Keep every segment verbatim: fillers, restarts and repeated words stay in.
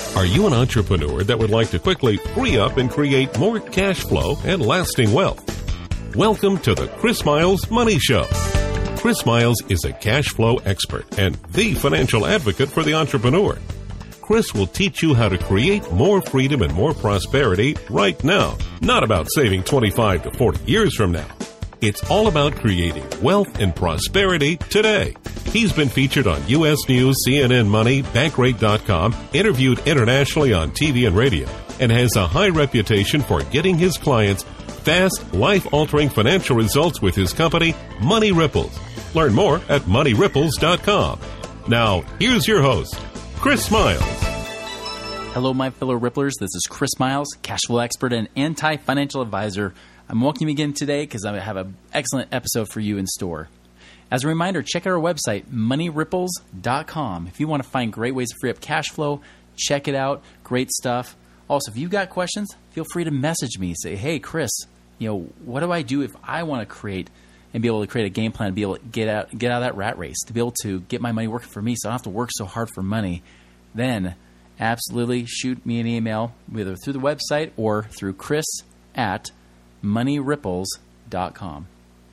Are you an entrepreneur that would like to quickly free up and create more cash flow and lasting wealth? Welcome to the Chris Miles Money Show. Chris Miles is a cash flow expert and the financial advocate for the entrepreneur. Chris will teach you how to create more freedom and more prosperity right now, not about saving twenty-five to forty years from now. It's all about creating wealth and prosperity today. He's been featured on U S News, C N N Money, Bankrate dot com, interviewed internationally on T V and radio, and has a high reputation for getting his clients fast, life-altering financial results with his company, Money Ripples. Learn more at money ripples dot com. Now, here's your host, Chris Miles. Hello, my fellow Ripplers. This is Chris Miles, cash flow expert and anti-financial advisor. I'm welcoming you again today because I have an excellent episode for you in store. As a reminder, check out our website, money ripples dot com. If you want to find great ways to free up cash flow, check it out. Great stuff. Also, if you've got questions, feel free to message me. Say, hey, Chris, you know, what do I do if I want to create and be able to create a game plan, to be able to get out, get out of that rat race, to be able to get my money working for me so I don't have to work so hard for money? Then absolutely shoot me an email, either through the website or through Chris at money ripples dot com.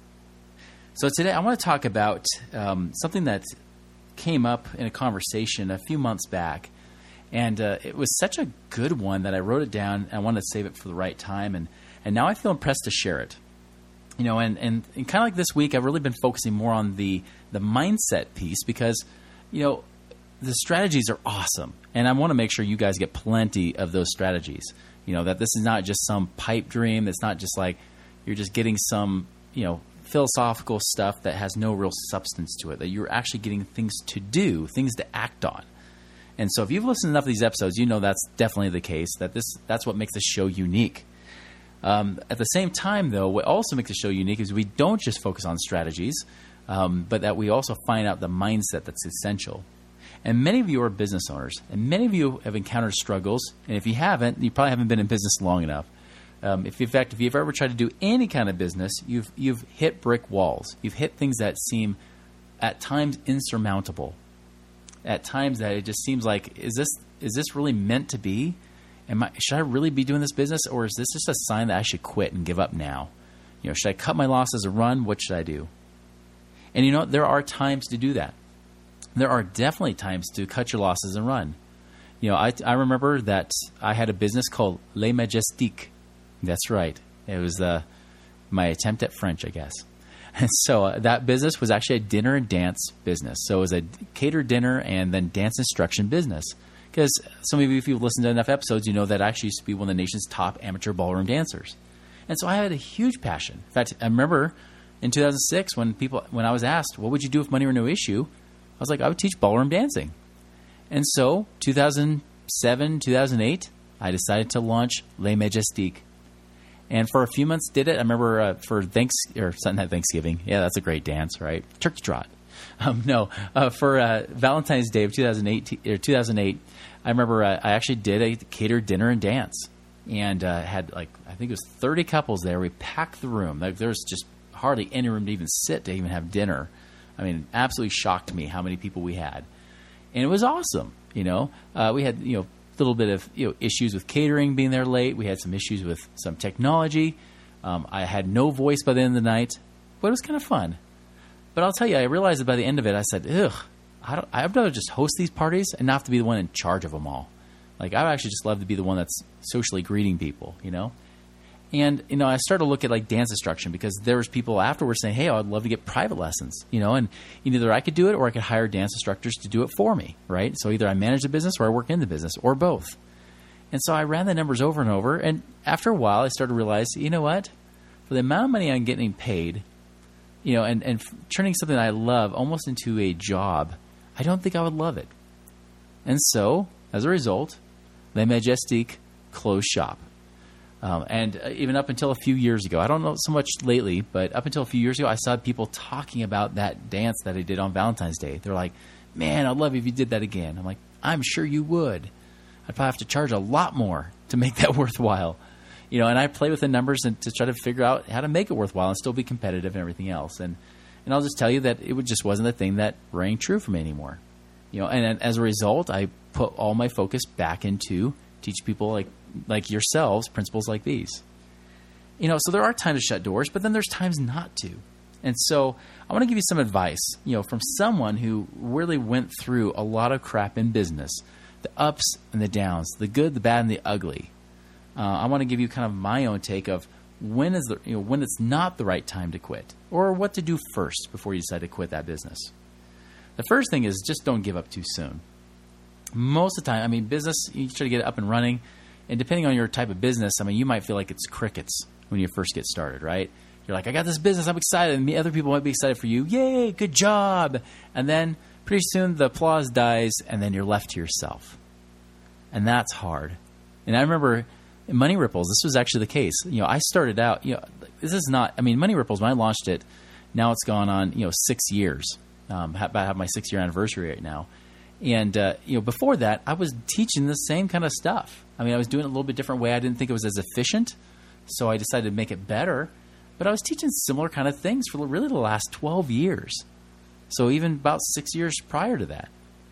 So today I want to talk about um, something that came up in a conversation a few months back. And uh, it was such a good one that I wrote it down. And I wanted to save it for the right time. And, and now I feel impressed to share it. You know, and, and, and kind of like this week, I've really been focusing more on the, the mindset piece because, you know, the strategies are awesome. And I want to make sure you guys get plenty of those strategies. You know, that this is not just some pipe dream. It's not just like you're just getting some, you know, philosophical stuff that has no real substance to it, that you're actually getting things to do, things to act on. And so if you've listened to enough of these episodes, you know that's definitely the case, that this that's what makes this show unique. Um, at the same time, though, what also makes the show unique is we don't just focus on strategies, um, but that we also find out the mindset that's essential. And many of you are business owners, and many of you have encountered struggles. And if you haven't, you probably haven't been in business long enough. Um, if in fact, if you've ever tried to do any kind of business, you've you've hit brick walls. You've hit things that seem at times insurmountable. At times that it just seems like, is this is this really meant to be? Am I, should I really be doing this business, or is this just a sign that I should quit and give up now? You know, should I cut my losses and run? What should I do? And you know, there are times to do that. There are definitely times to cut your losses and run. You know, I, I remember that I had a business called Les Majestiques. That's right. It was uh, my attempt at French, I guess. And so uh, that business was actually a dinner and dance business. So it was a catered dinner and then dance instruction business. Because some of you, if you've listened to enough episodes, you know that I actually used to be one of the nation's top amateur ballroom dancers. And so I had a huge passion. In fact, I remember in two thousand six when people, when I was asked, what would you do if money were no issue? I was like, I would teach ballroom dancing. And so two thousand seven, two thousand eight, I decided to launch Les Majestiques. And for a few months did it. I remember uh, for thanks or not Thanksgiving. Yeah, that's a great dance, right? Turkey trot. Um, no, uh, for uh, Valentine's Day of two thousand eight, or two thousand eight, I remember uh, I actually did a catered dinner and dance, and uh, had like I think it was thirty couples there. We packed the room. Like, there was just hardly any room to even sit to even have dinner. I mean, absolutely shocked me how many people we had, and it was awesome. You know, uh, we had you know. little bit of you know issues with catering being there late. We had some issues with some technology. Um, I had no voice by the end of the night, but it was kind of fun. But I'll tell you, I realized that by the end of it, I said, ugh, I don't, I'd rather just host these parties and not have to be the one in charge of them all. Like, I would actually just love to be the one that's socially greeting people, you know? And, you know, I started to look at, like, dance instruction because there was people afterwards saying, hey, I'd love to get private lessons, you know? And either I could do it or I could hire dance instructors to do it for me, right? So either I manage the business or I work in the business or both. And so I ran the numbers over and over. And after a while, I started to realize, you know what? For the amount of money I'm getting paid, you know, and, and turning something I love almost into a job, I don't think I would love it. And so, as a result, Les Majestiques closed shop. Um, and uh, even up until a few years ago, I don't know so much lately, but up until a few years ago, I saw people talking about that dance that I did on Valentine's Day. They're like, man, I'd love it if you did that again. I'm like, I'm sure you would. I'd probably have to charge a lot more to make that worthwhile. You know, and I play with the numbers and to try to figure out how to make it worthwhile and still be competitive and everything else. And and I'll just tell you that it just wasn't the thing that rang true for me anymore. You know, and, and as a result, I put all my focus back into teach people like like yourselves principles like these. You know, so there are times to shut doors, but then there's times not to. And so I want to give you some advice, you know, from someone who really went through a lot of crap in business, the ups and the downs, the good, the bad, and the ugly. Uh, I want to give you kind of my own take of when is the, you know, when it's not the right time to quit, or what to do first before you decide to quit that business. The first thing is just don't give up too soon. Most of the time, I mean, business, you try to get it up and running, and depending on your type of business, I mean, you might feel like it's crickets when you first get started, right? You're like, I got this business, I'm excited, and other people might be excited for you. Yay, good job. And then pretty soon the applause dies, and then you're left to yourself. And that's hard. And I remember in Money Ripples, this was actually the case. You know, I started out, you know, this is not, I mean, Money Ripples, when I launched it, now it's gone on, you know, six years. Um, about to have my six-year anniversary right now. And, uh, you know, before that, I was teaching the same kind of stuff. I mean, I was doing it a little bit different way. I didn't think it was as efficient, so I decided to make it better. But I was teaching similar kind of things for really the last twelve years. So even about six years prior to that.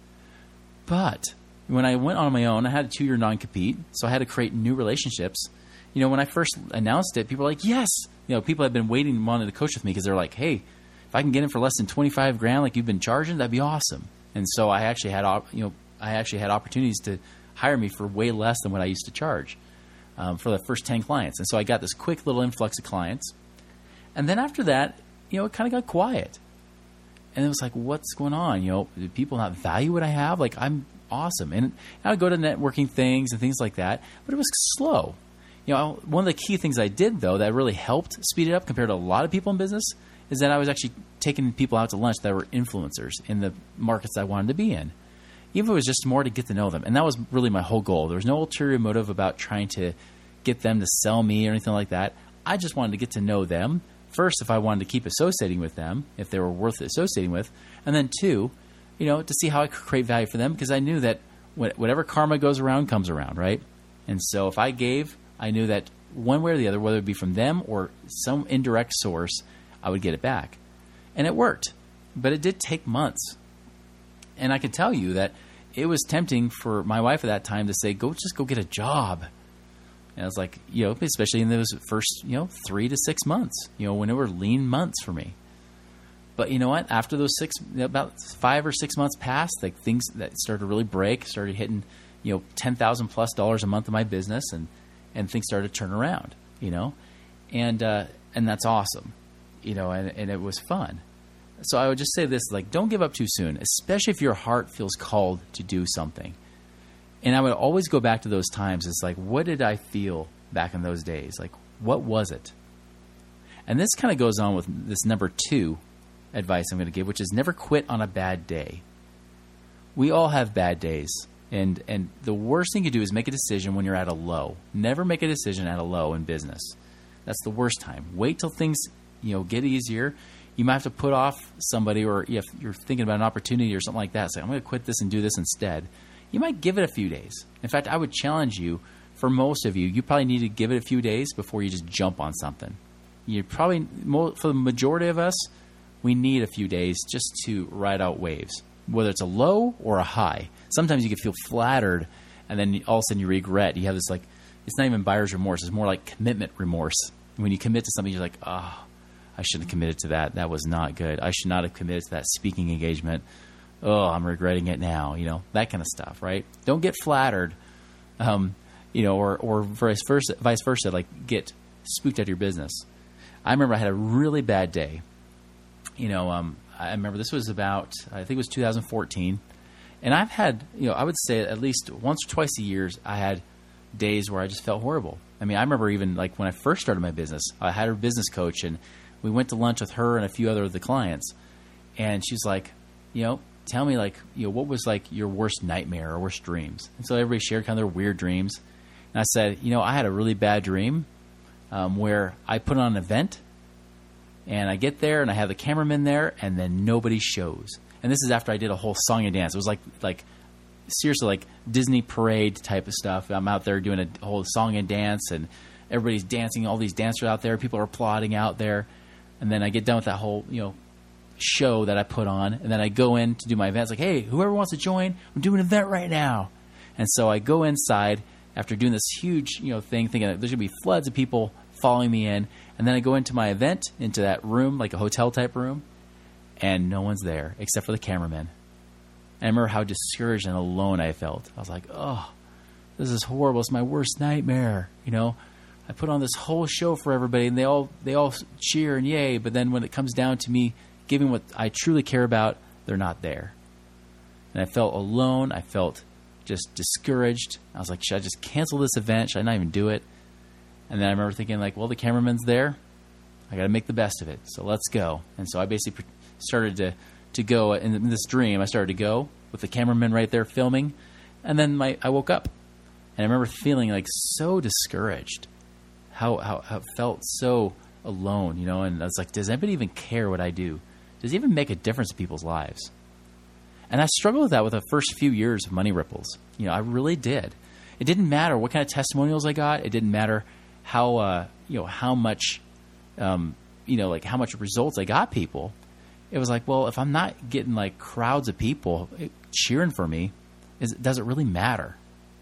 But when I went on my own, I had a two-year non-compete, so I had to create new relationships. You know, when I first announced it, people were like, yes. You know, people had been waiting and wanted to coach with me because they're like, hey, if I can get in for less than twenty-five grand like you've been charging, that'd be awesome. And so I actually had, you know, I actually had opportunities to hire me for way less than what I used to charge um, for the first ten clients. And so I got this quick little influx of clients. And then after that, you know, it kind of got quiet. And it was like, what's going on? You know, do people not value what I have? Like, I'm awesome. And I would go to networking things and things like that, but it was slow. You know, one of the key things I did, though, that really helped speed it up compared to a lot of people in business is that I was actually taking people out to lunch that were influencers in the markets I wanted to be in. Even if it was just more to get to know them. And that was really my whole goal. There was no ulterior motive about trying to get them to sell me or anything like that. I just wanted to get to know them. First, if I wanted to keep associating with them, if they were worth associating with. And then two, you know, to see how I could create value for them, because I knew that whatever karma goes around comes around, right? And so if I gave, I knew that one way or the other, whether it be from them or some indirect source, I would get it back. And it worked. But it did take months. And I can tell you that it was tempting for my wife at that time to say, go just go get a job. And I was like, you know, especially in those first, you know, three to six months, you know, when it were lean months for me. But you know what? After those six, about five or six months passed, like things that started to really break, started hitting, you know, ten thousand plus dollars a month in my business, and, and things started to turn around, you know, and, uh, and that's awesome, you know, and, and it was fun. So I would just say this, like, don't give up too soon, especially if your heart feels called to do something. And I would always go back to those times. It's like, what did I feel back in those days? Like, what was it? And this kind of goes on with this number two advice I'm going to give, which is never quit on a bad day. We all have bad days. And and the worst thing you do is make a decision when you're at a low. Never make a decision at a low in business. That's the worst time. Wait till things, you know, get easier. You might have to put off somebody, or if you're thinking about an opportunity or something like that, say, I'm going to quit this and do this instead. You might give it a few days. In fact, I would challenge you, for most of you, you probably need to give it a few days before you just jump on something. You probably, for the majority of us, we need a few days just to ride out waves, whether it's a low or a high. Sometimes you can feel flattered, and then all of a sudden you regret. You have this, like, it's not even buyer's remorse. It's more like commitment remorse. When you commit to something, you're like, oh, I shouldn't have committed to that. That was not good. I should not have committed to that speaking engagement. Oh, I'm regretting it now, you know, that kind of stuff, right? Don't get flattered, um, you know, or, or vice versa, vice versa, like get spooked out of your business. I remember I had a really bad day. You know, um, I remember this was about, I think it was two thousand fourteen. And I've had, you know, I would say at least once or twice a year, I had days where I just felt horrible. I mean, I remember even like when I first started my business, I had a business coach, and we went to lunch with her and a few other of the clients. And she's like, you know, tell me, like, you know, what was like your worst nightmare or worst dreams? And so everybody shared kind of their weird dreams. And I said, you know, I had a really bad dream um, where I put on an event, and I get there and I have the cameraman there, and then nobody shows. And this is after I did a whole song and dance. It was like, like seriously, like Disney parade type of stuff. I'm out there doing a whole song and dance, and everybody's dancing, all these dancers out there. People are applauding out there. And then I get done with that whole, you know, show that I put on, and then I go in to do my event. It's like, hey, whoever wants to join, I'm doing an event right now. And so I go inside after doing this huge, you know, thing, thinking that there's going to be floods of people following me in. And then I go into my event, into that room, like a hotel type room, and no one's there except for the cameraman. And I remember how discouraged and alone I felt. I was like, oh, this is horrible. It's my worst nightmare. You know, I put on this whole show for everybody, and they all they all cheer and yay. But then when it comes down to me giving what I truly care about, they're not there. And I felt alone. I felt just discouraged. I was like, should I just cancel this event? Should I not even do it? And then I remember thinking, like, well, the cameraman's there. I got to make the best of it. So let's go. And so I basically started to, to go in this dream. I started to go with the cameraman right there filming. And then my I woke up. And I remember feeling like so discouraged. How, how, how it felt so alone, you know. And I was like, does anybody even care what I do? Does it even make a difference in people's lives? And I struggled with that with the first few years of Money Ripples. You know, I really did. It didn't matter what kind of testimonials I got. It didn't matter how, uh, you know, how much, um, you know, like how much results I got people. It was like, well, if I'm not getting like crowds of people cheering for me, is, does it really matter?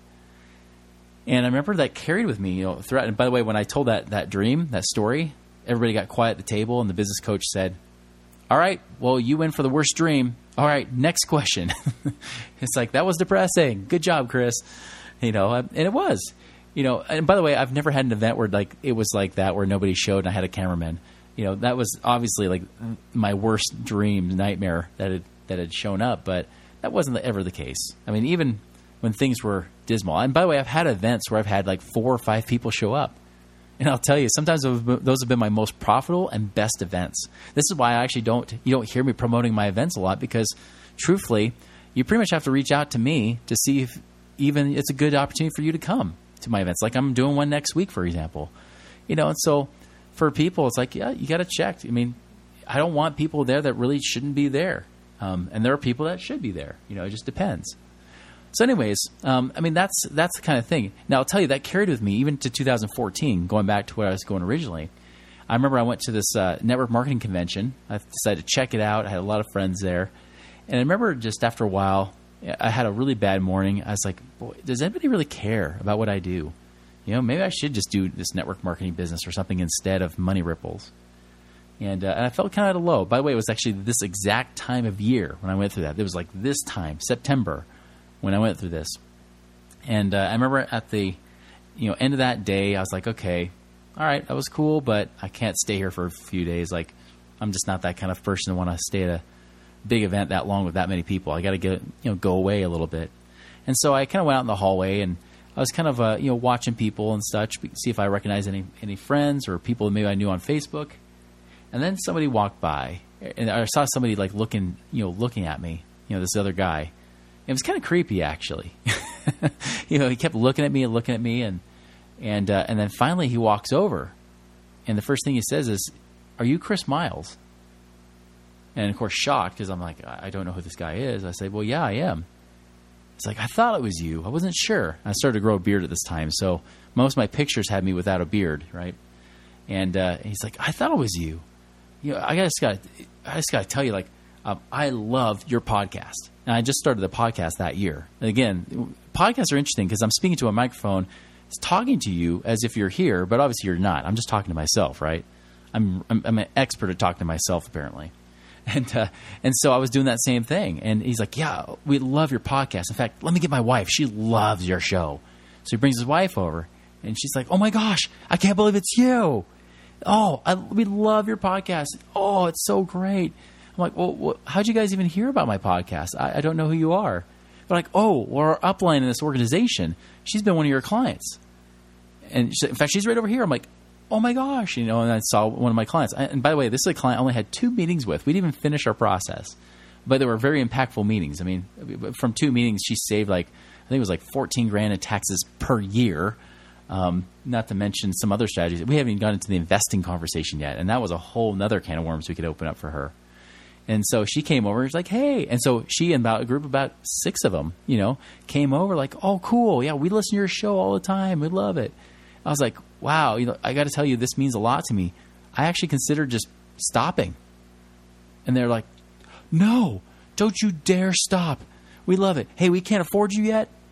And I remember that carried with me, you know, throughout. And by the way, when I told that, that dream, that story, everybody got quiet at the table, and the business coach said, all right, well, you win for the worst dream. All right, next question. It's like, that was depressing. Good job, Chris. You know, and it was. You know, and by the way, I've never had an event where like it was like that, where nobody showed and I had a cameraman. You know, that was obviously like my worst dream, nightmare that had, that had shown up, but that wasn't ever the case. I mean, even when things were dismal. And by the way, I've had events where I've had like four or five people show up. And I'll tell you, sometimes those have been my most profitable and best events. This is why I actually don't, you don't hear me promoting my events a lot, because truthfully, you pretty much have to reach out to me to see if even it's a good opportunity for you to come to my events. Like I'm doing one next week, for example. You know, and so for people, it's like, yeah, you got to check. I mean, I don't want people there that really shouldn't be there. Um, and there are people that should be there. You know, it just depends. So anyways, um, I mean, that's that's the kind of thing. Now, I'll tell you, that carried with me even to two thousand fourteen, going back to where I was going originally. I remember I went to this uh, network marketing convention. I decided to check it out. I had a lot of friends there. And I remember just after a while, I had a really bad morning. I was like, boy, does anybody really care about what I do? You know, maybe I should just do this network marketing business or something instead of Money Ripples. And, uh, and I felt kind of low. By the way, it was actually this exact time of year when I went through that. It was like this time, September, when I went through this. And uh, I remember at the you know end of that day, I was like, okay, all right, that was cool, but I can't stay here for a few days. Like, I'm just not that kind of person to want to stay at a big event that long with that many people. I got to get you know go away a little bit. And so I kind of went out in the hallway, and I was kind of uh, you know watching people and such, see if I recognized any any friends or people that maybe I knew on Facebook. And then somebody walked by, and I saw somebody like looking you know looking at me. You know, this other guy. It was kind of creepy, actually. you know, he kept looking at me and looking at me, and and uh, and then finally he walks over, and the first thing he says is, "Are you Chris Miles?" And of course, shocked, because I'm like, I don't know who this guy is. I say, "Well, yeah, I am." He's like, "I thought it was you. I wasn't sure." I started to grow a beard at this time, so most of my pictures had me without a beard, right? And uh, he's like, "I thought it was you." You know, I just got, I just got to tell you, like, um, I love your podcast. And I just started the podcast that year. And again, podcasts are interesting because I'm speaking to a microphone, it's talking to you as if you're here, but obviously you're not. I'm just talking to myself, right? I'm I'm, I'm an expert at talking to myself, apparently. And uh, and so I was doing that same thing. And he's like, yeah, we love your podcast. In fact, let me get my wife. She loves your show. So he brings his wife over, and she's like, oh my gosh, I can't believe it's you. Oh, I, we love your podcast. Oh, it's so great. I'm like, well, well, how'd you guys even hear about my podcast? I, I don't know who you are. They're like, oh, well, our upline in this organization, she's been one of your clients. And she, in fact, she's right over here. I'm like, oh my gosh, you know, and I saw one of my clients. And by the way, this is a client I only had two meetings with. We didn't even finish our process, but they were very impactful meetings. I mean, from two meetings, she saved like, I think it was like fourteen grand in taxes per year. Um, not to mention some other strategies. We haven't even gotten into the investing conversation yet. And that was a whole nother can of worms we could open up for her. And so she came over, she's like, hey. And so she and about a group of about six of them, you know, came over like, oh, cool. Yeah, we listen to your show all the time. We love it. I was like, wow, you know, I got to tell you, this means a lot to me. I actually considered just stopping. And they're like, no, don't you dare stop. We love it. Hey, we can't afford you yet,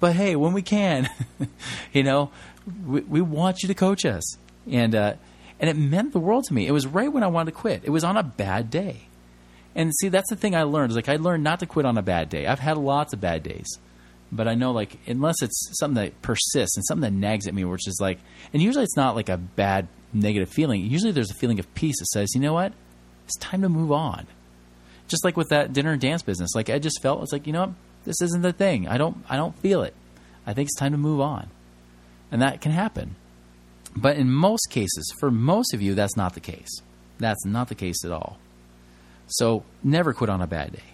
but hey, when we can, you know, we, we want you to coach us. And, uh, and it meant the world to me. It was right when I wanted to quit. It was on a bad day. And see, that's the thing I learned. Is like I learned not to quit on a bad day. I've had lots of bad days. But I know, like, unless it's something that persists and something that nags at me, which is like, and usually it's not like a bad negative feeling. Usually there's a feeling of peace that says, you know what? It's time to move on. Just like with that dinner and dance business. Like I just felt, it's like, you know what? This isn't the thing. I don't, I don't feel it. I think it's time to move on. And that can happen. But in most cases, for most of you, that's not the case. That's not the case at all. So never quit on a bad day.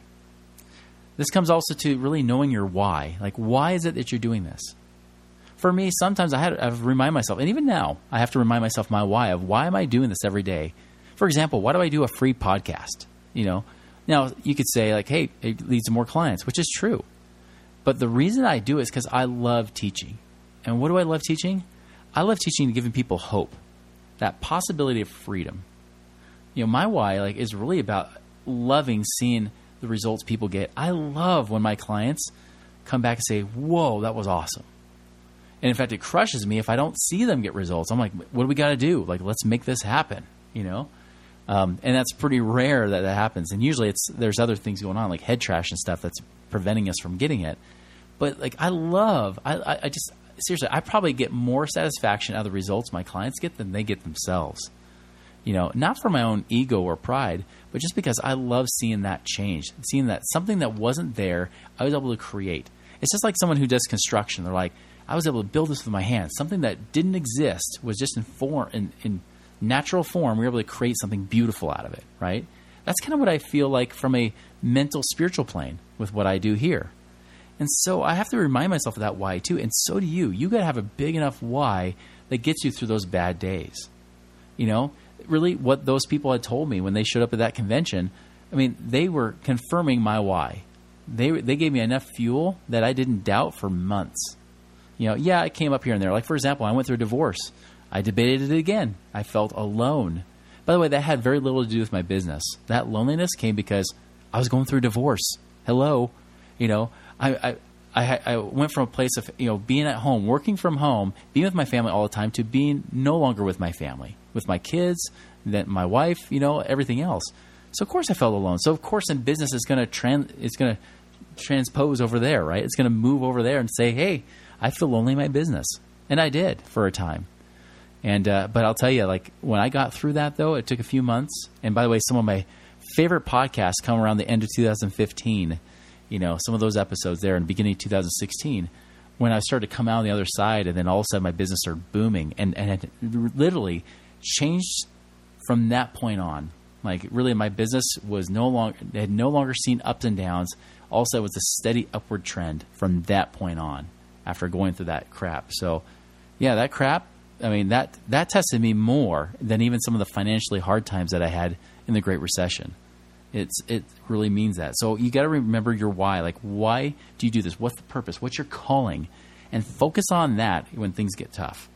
This comes also to really knowing your why. Like, why is it that you're doing this? For me, sometimes I had to remind myself, and even now, I have to remind myself my why of why am I doing this every day? For example, why do I do a free podcast? You know, now you could say like, hey, it leads to more clients, which is true. But the reason I do it is because I love teaching. And what do I love teaching? I love teaching and giving people hope, that possibility of freedom. You know, my why like is really about loving seeing the results people get. I love when my clients come back and say, whoa, that was awesome. And in fact, it crushes me if I don't see them get results. I'm like, what do we got to do? Like, let's make this happen, you know? Um, and that's pretty rare that that happens. And usually it's there's other things going on, like head trash and stuff that's preventing us from getting it. But like, I love, I, I, I just, seriously, I probably get more satisfaction out of the results my clients get than they get themselves. You know, not for my own ego or pride, but just because I love seeing that change, seeing that something that wasn't there, I was able to create. It's just like someone who does construction. They're like, I was able to build this with my hands. Something that didn't exist was just in form, in, in natural form. We were able to create something beautiful out of it, right? That's kind of what I feel like from a mental, spiritual plane with what I do here. And so I have to remind myself of that why too. And so do you. You got to have a big enough why that gets you through those bad days. You know, really what those people had told me when they showed up at that convention, I mean, they were confirming my why. They they gave me enough fuel that I didn't doubt for months. You know, yeah, I came up here and there. Like, for example, I went through a divorce. I debated it again. I felt alone. By the way, that had very little to do with my business. That loneliness came because I was going through a divorce. Hello. You know, I, I, I, I went from a place of, you know, being at home, working from home, being with my family all the time to being no longer with my family, with my kids, then my wife, you know, everything else. So, of course, I felt alone. So, of course, in business, it's going to trans, it's going to transpose over there, right? It's going to move over there and say, hey, I feel lonely in my business. And I did for a time. And uh, but I'll tell you, like, when I got through that, though, it took a few months. And by the way, some of my favorite podcasts come around the end of two thousand fifteen. You know, some of those episodes there in the beginning of two thousand sixteen, when I started to come out on the other side, and then all of a sudden my business started booming. And, and it literally changed from that point on. Like, really, my business was no longer, had no longer seen ups and downs. Also, it was a steady upward trend from that point on after going through that crap. So, yeah, that crap, I mean, that, that tested me more than even some of the financially hard times that I had in the Great Recession. It's, it really means that. So you got to remember your why. Like, why do you do this? What's the purpose? What's your calling? And focus on that when things get tough.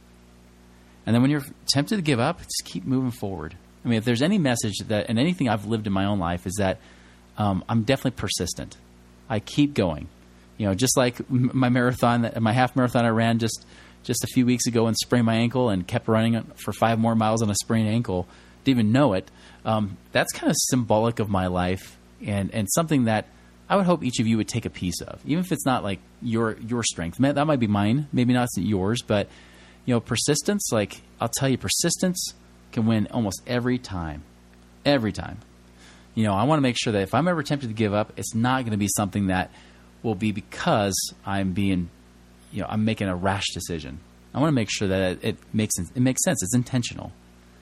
And then when you're tempted to give up, just keep moving forward. I mean, if there's any message that, and anything I've lived in my own life, is that um, I'm definitely persistent. I keep going. You know, just like my marathon, my half marathon I ran just, just a few weeks ago and sprained my ankle and kept running for five more miles on a sprained ankle. Didn't even know it. Um, that's kind of symbolic of my life, and, and something that I would hope each of you would take a piece of, even if it's not like your your strength. That might be mine, maybe not yours, but you know, persistence. Like, I'll tell you, persistence can win almost every time, every time. You know, I want to make sure that if I'm ever tempted to give up, it's not going to be something that will be because I'm being, you know, I'm making a rash decision. I want to make sure that it, it makes it makes sense. It's intentional.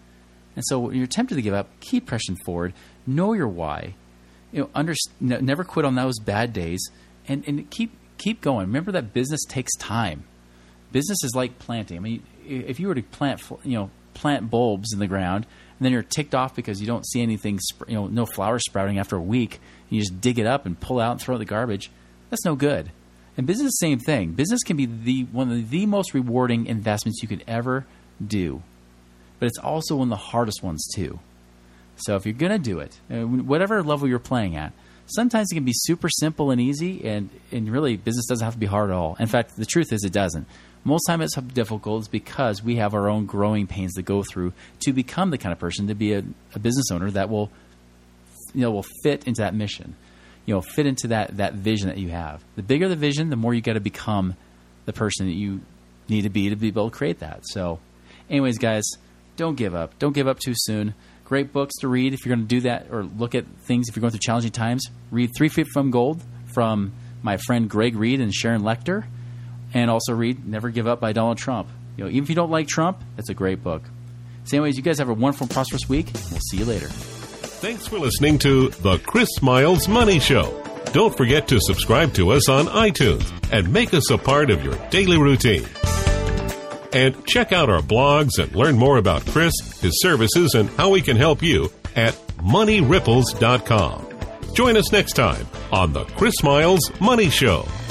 And so when you're tempted to give up, keep pressing forward. Know your why. You know, under, never quit on those bad days, and, and keep keep going. Remember that business takes time. Business is like planting. I mean, if you were to plant, you know, plant bulbs in the ground, and then you're ticked off because you don't see anything, you know, no flowers sprouting after a week, and you just dig it up and pull it out and throw it in the garbage. That's no good. And business is the same thing. Business can be the one of the most rewarding investments you could ever do. But it's also one of the hardest ones too. So if you're going to do it, whatever level you're playing at, sometimes it can be super simple and easy, and, and really business doesn't have to be hard at all. In fact, the truth is it doesn't. Most time it's difficult is because we have our own growing pains to go through to become the kind of person to be a, a business owner that will, you know, will fit into that mission, you know, fit into that, that vision that you have. The bigger the vision, the more you got to become the person that you need to be to be able to create that. So anyways, guys, don't give up. Don't give up too soon. Great books to read if you're going to do that, or look at things if you're going through challenging times. Read Three Feet from Gold from my friend Greg Reed and Sharon Lechter. And also read Never Give Up by Donald Trump. You know, even if you don't like Trump, it's a great book. So anyways, you guys have a wonderful, prosperous week. We'll see you later. Thanks for listening to The Chris Miles Money Show. Don't forget to subscribe to us on iTunes and make us a part of your daily routine. And check out our blogs and learn more about Chris, his services, and how we can help you at money ripples dot com. Join us next time on The Chris Miles Money Show.